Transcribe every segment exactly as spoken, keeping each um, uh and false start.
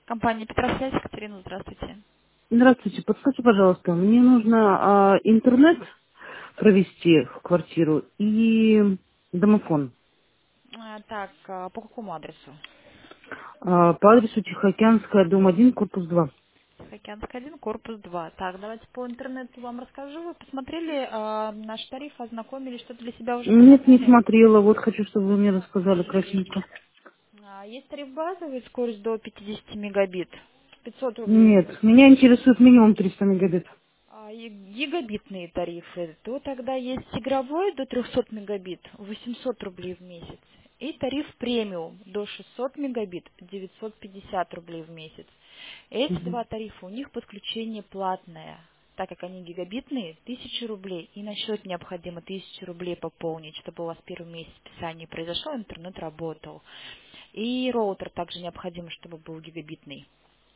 Компания Петросвязь, Екатерина, здравствуйте. Здравствуйте, подскажите, пожалуйста, мне нужно а, интернет провести в квартиру и домофон. А, Так, а, по какому адресу? А, по адресу Тихоокеанская, дом один, корпус два. Тихоокеанский один, корпус два. Так, давайте по интернету вам расскажу. Вы посмотрели а, наш тариф, ознакомились, что-то для себя уже Нет, не подобрали? смотрела, вот хочу, чтобы вы мне рассказали красивенько. А, Есть тариф базовый, скорость до пятьдесят мегабит, пятьсот рублей в Нет, месяц. меня интересует минимум триста мегабит. А и гигабитные тарифы, то тогда есть игровой до трехсот мегабит, восемьсот рублей в месяц. И тариф премиум до шестьсот мегабит, девятьсот пятьдесят рублей в месяц. Эти Мгм. два тарифа, у них подключение платное, так как они гигабитные, тысяча рублей, и на счет необходимо тысячу рублей пополнить, чтобы у вас первый месяц списания произошло, интернет работал. И роутер также необходимо, чтобы был гигабитный.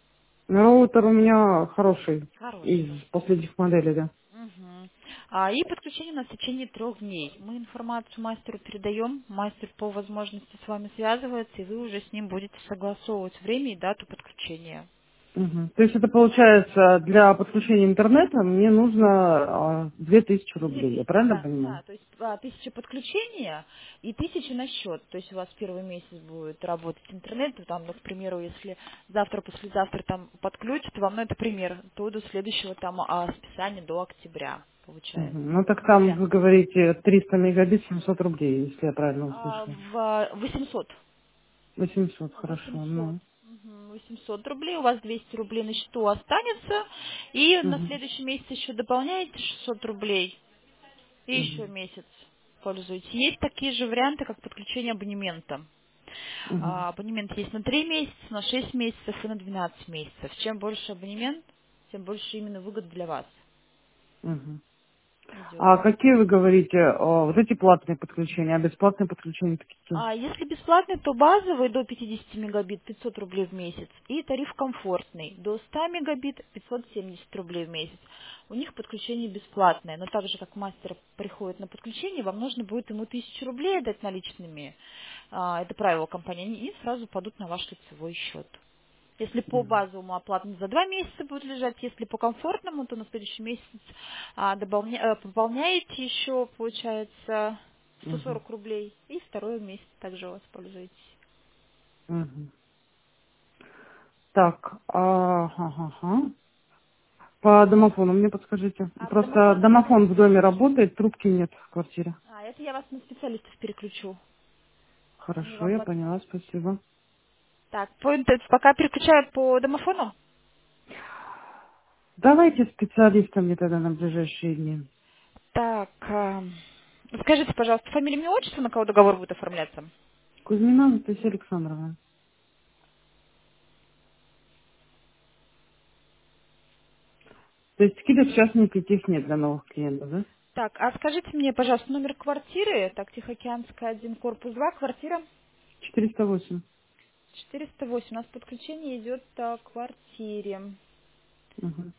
Роутер у меня хороший, из Хороший. последних моделей, да. Мгм. А, и подключение у нас в течение трех дней. Мы информацию мастеру передаем, мастер по возможности с вами связывается, и вы уже с ним будете согласовывать время и дату подключения. Мгм. То есть это получается для подключения интернета мне нужно а, две тысячи Две рублей, я тысячи, правильно да, понимаю? да, то есть а, тысяча подключения и тысяча на счет. То есть у вас первый месяц будет работать интернет, ну, там, ну, к примеру, если завтра, послезавтра там подключат вам, ну это пример, то до следующего там а, списания до октября получается. Мгм. Ну так Ну, там для вы говорите триста мегабит, семьсот рублей, если я правильно а, услышала. в восемьсот. восемьсот, хорошо, восемьсот. ну. Мгм, восемьсот рублей, у вас двести рублей на счету останется, и на Мгм. следующий месяц еще добавляете шестьсот рублей, и еще Мгм. месяц пользуетесь. Есть такие же варианты, как подключение абонемента. Мгм. А, Абонемент есть на три месяца, на шесть месяцев и на двенадцать месяцев. Чем больше абонемент, тем больше именно выгод для вас Мгм. идет. А какие вы говорите, о, вот эти платные подключения, а бесплатные подключения какие? А если бесплатный, то базовый до пятьдесят мегабит пятьсот рублей в месяц. И тариф комфортный до ста мегабит пятьсот семьдесят рублей в месяц. У них подключение бесплатное. Но так же, как мастер приходит на подключение, вам нужно будет ему тысячу рублей отдать наличными. А, Это правило компании. И сразу падут на ваш лицевой счет. Если по Мгм. базовому оплата за два месяца будет лежать, если по комфортному, то на следующий месяц а, добавля- э, пополняете еще, получается, сто Мгм. сорок рублей, и второй месяц также воспользуетесь. Мгм. Так, ага, ага. По домофону мне подскажите. А по Просто домофону... домофон в доме работает, трубки нет в квартире. А, это я вас на специалистов переключу. Они Хорошо, вам я подскажут. поняла, спасибо. Так, по интер- пока переключаю по домофону. Давайте специалиста мне тогда на ближайшие дни. Так, а, скажите, пожалуйста, фамилия, имя, отчество, на кого договор будет оформляться? Кузьмина Анастасия Александровна. То есть скидок сейчас никаких нет для новых клиентов, да? Так, а скажите мне, пожалуйста, номер квартиры, так, Тихоокеанская один, корпус два, квартира четыреста восемь. четыреста восемь. У нас подключение идет к квартире. Мгм.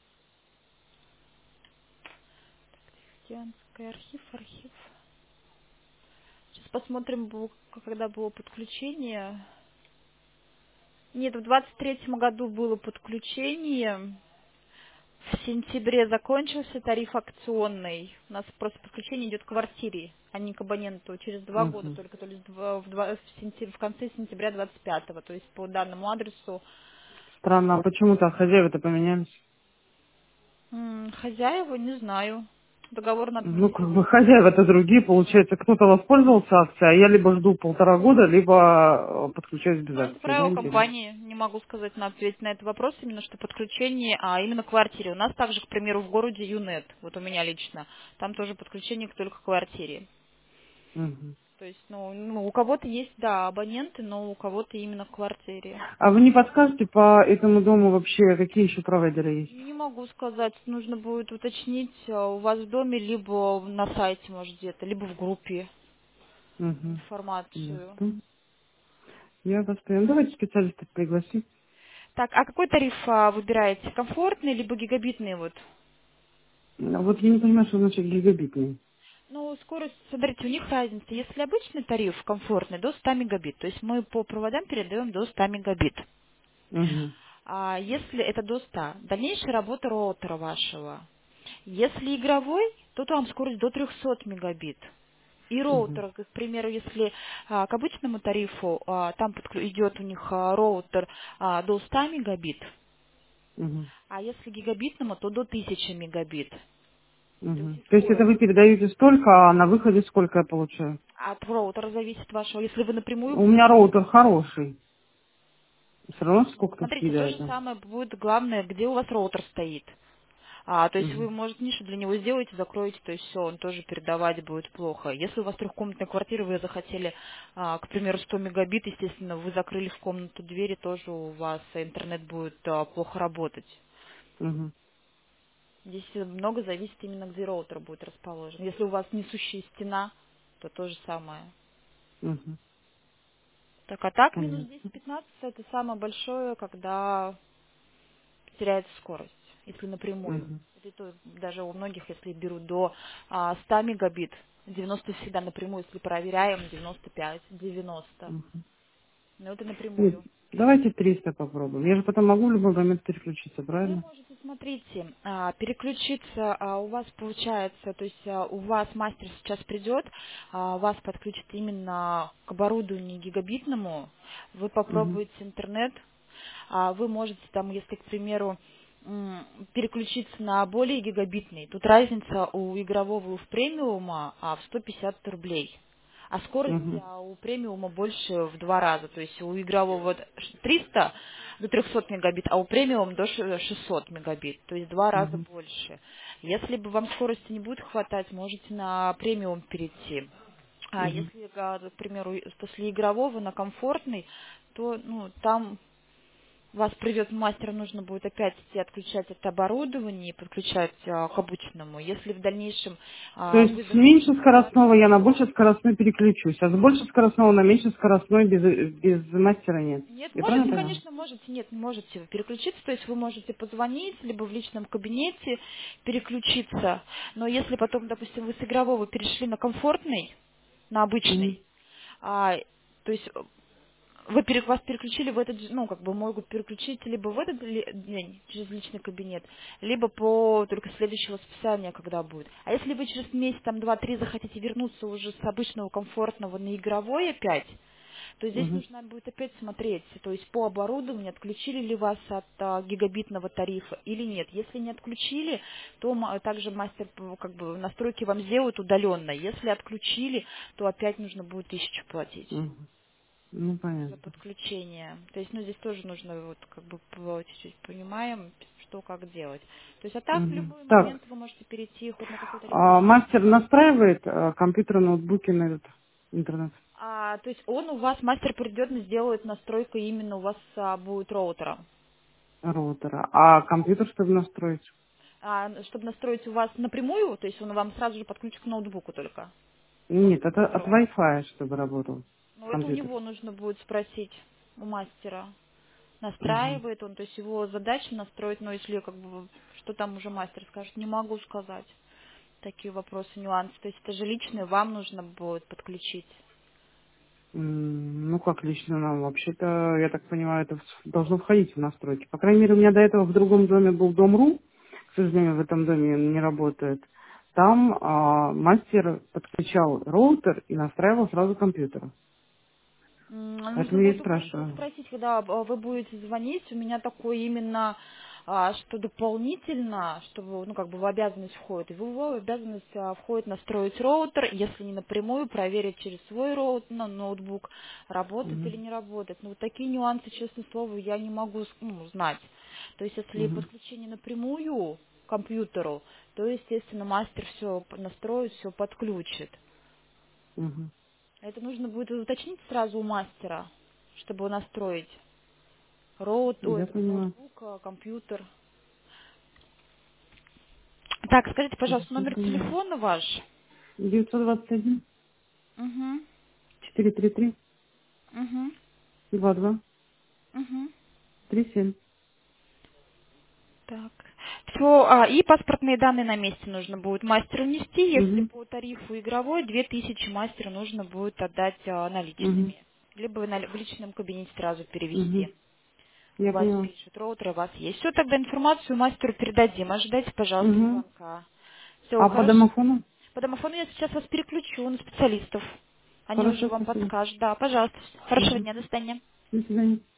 Тихоокеанский архив, архив. Сейчас посмотрим, бу- когда было подключение. Нет, в двадцать третьем году было подключение. В сентябре закончился тариф акционный. У нас просто подключение идет к квартире, а не к абоненту. Через два года Мгм. только, то есть два- в, два- в сентя- в конце сентября двадцать пятого. То есть по данному адресу. Странно, а почему так хозяева-то поменялись? М, Хозяева, не знаю. Договор надо Ну, внести. как бы хозяева-то другие, получается, кто-то воспользовался акцией, а я либо жду полтора года, либо э, подключаюсь без Ну, это акции, да, правило интересно. компании. Не могу сказать на ответить на этот вопрос, именно что подключение, а именно к квартире. У нас также, к примеру, в городе Юнет, вот у меня лично, там тоже подключение к только к квартире. Мгм. То есть, ну, ну, у кого-то есть, да, абоненты, но у кого-то именно к квартире. А вы не подскажете по этому дому вообще, какие еще провайдеры есть? Не могу сказать, нужно будет уточнить а, у вас в доме, либо на сайте, может, где-то, либо в группе Угу. информацию. Ясно. Я вас поняла. Давайте специалиста пригласить. Так, а какой тариф а, выбираете? Комфортный, либо гигабитный вот? А вот я не понимаю, что значит гигабитный. Ну, скорость, смотрите, у них разница. Если обычный тариф комфортный, до ста мегабит, то есть мы по проводам передаем до ста мегабит. Угу. А если это до ста, дальнейшая работа роутера вашего. Если игровой, то там скорость до трехсот мегабит. И Угу. роутер, к примеру, если а, к обычному тарифу, а, там подклю- идет у них а, роутер а, до ста мегабит, Угу. а если гигабитному, то до тысячи мегабит. То есть Угу. и То есть это скорость. вы передаете столько, а на выходе сколько я получаю? От роутера зависит вашего. Если вы напрямую У меня роутер хороший. Все равно сколько-то смотрите, то же съедает. самое будет главное, где у вас роутер стоит. А, то есть Угу. вы, может, нишу для него сделаете, закроете, то есть все, он тоже передавать будет плохо. Если у вас трехкомнатная квартира, вы захотели, а, к примеру, сто мегабит, естественно, вы закрыли в комнату двери, тоже у вас интернет будет а, плохо работать. Угу. Здесь много зависит именно, где роутер будет расположен. Если у вас несущая стена, то то же самое. Угу. Так, а так минус Понятно. десять-пятнадцать это самое большое, когда теряется скорость, если напрямую. Угу. Это и то, даже у многих, если берут до а, ста мегабит, девяносто всегда напрямую, если проверяем, девяносто пять, девяносто. Угу. Но это Нет, напрямую. давайте триста попробуем. Я же потом могу в любой момент переключиться, Вы правильно? можете, смотрите, а, переключиться, а, у вас получается, то есть а, у вас мастер сейчас придет, а, вас подключит именно к оборудованию гигабитному, вы Угу. попробуете интернет, а, вы можете там, если, к примеру, м, переключиться на более гигабитный, тут разница у игрового и в премиума а, в сто пятьдесят рублей. А скорость Угу. а, у премиума больше в два раза. То есть у игрового вот триста до трехсот мегабит, а у премиум до ш- шестьсот мегабит. То есть в два раза Угу. больше. Если бы вам скорости не будет хватать, можете на премиум перейти. А Угу. если, а, к примеру, после игрового на комфортный, то ну, там вас придет мастер, нужно будет опять идти отключать это оборудование и подключать а, к обычному. Если в дальнейшем То а, есть вы с меньше захотите... скоростного я на больше скоростной переключусь, а с больше скоростного на меньше скоростной без, без мастера нет. Нет, Я правильно можете, поняла? конечно, можете, нет, можете переключиться, то есть вы можете позвонить, либо в личном кабинете переключиться, но если потом, допустим, вы с игрового перешли на комфортный, на Угу. обычный, а, то есть вы пере- вас переключили в этот, же- ну, как бы могут переключить либо в этот ли- день через личный кабинет, либо по только следующего списания, когда будет. А если вы через месяц, там, два-три захотите вернуться уже с обычного комфортного на игровой опять, то здесь Угу. нужно будет опять смотреть, то есть по оборудованию, отключили ли вас от а, гигабитного тарифа или нет. Если не отключили, то ма- также мастер п- как бы настройки вам сделают удаленно. Если отключили, то опять нужно будет тысячу платить Угу. Ну, за понятно. подключение. То есть, ну, здесь тоже нужно вот как бы по- чуть-чуть понимаем, что как делать. То есть, а так в Угу. любой Так, момент вы можете перейти хоть на какой тариф а хотите. мастер настраивает а, компьютер, ноутбуки на этот интернет А, то есть он у вас, мастер придет и сделает настройку именно у вас а, будет роутера. роутера, а компьютер, чтобы настроить? А, чтобы настроить у вас напрямую, то есть он вам сразу же подключит к ноутбуку только. Нет, это от Роутер. Wi-Fi, чтобы работал Ну, это у компьютер. него нужно будет спросить у мастера. Угу. Настраивает он, то есть его задача настроить, но если как бы, что там уже мастер скажет, не могу сказать. Такие вопросы, нюансы. То есть это же личное, вам нужно будет подключить. М, Ну, как лично нам, вообще-то, я так понимаю, это в- должно входить в настройки. По крайней мере, у меня до этого в другом доме был Дом.ру, к сожалению, в этом доме он не работает. Там а, мастер подключал роутер и настраивал сразу компьютер. М, Нужно Поэтому я и будет у клиента спрашиваю. спросить, когда а, вы будете звонить. У меня такое именно, а, что дополнительно, чтобы, ну, как бы в обязанность входит. И в его обязанность а, входит настроить роутер, если не напрямую, проверить через свой роутер, ну, ноутбук, работает или Мгм. не работает. Ну, вот такие нюансы, честное слово, я не могу с- ну, знать. То есть, если Мгм. подключение напрямую к компьютеру, то, естественно, мастер все настроит, все подключит. Мгм. Это нужно будет уточнить сразу у мастера, чтобы настроить роут, ой, Я этот поняла. ноутбук, а, компьютер. Так, скажите, пожалуйста, Я номер поняла. телефона ваш? девятьсот двадцать один Угу, четыреста тридцать три угу, двадцать два угу. тридцать семь. Так. Все, а, и паспортные данные на месте нужно будет мастеру нести. Если Угу. по тарифу игровой, две тысячи мастеру нужно будет отдать а, Угу. наличными. Либо на- в личном кабинете сразу Угу. перевести. У Я вас поняла. пишут, роутер у вас есть. Все, тогда информацию мастеру передадим. Ожидайте, пожалуйста, Угу. звонка. Все, А по хорошо. домофону? По домофону я сейчас вас переключу на специалистов. Они уже Хорошо, вам спасибо. подскажут. Да, пожалуйста. Хорошего Угу. дня, до свидания. До свидания.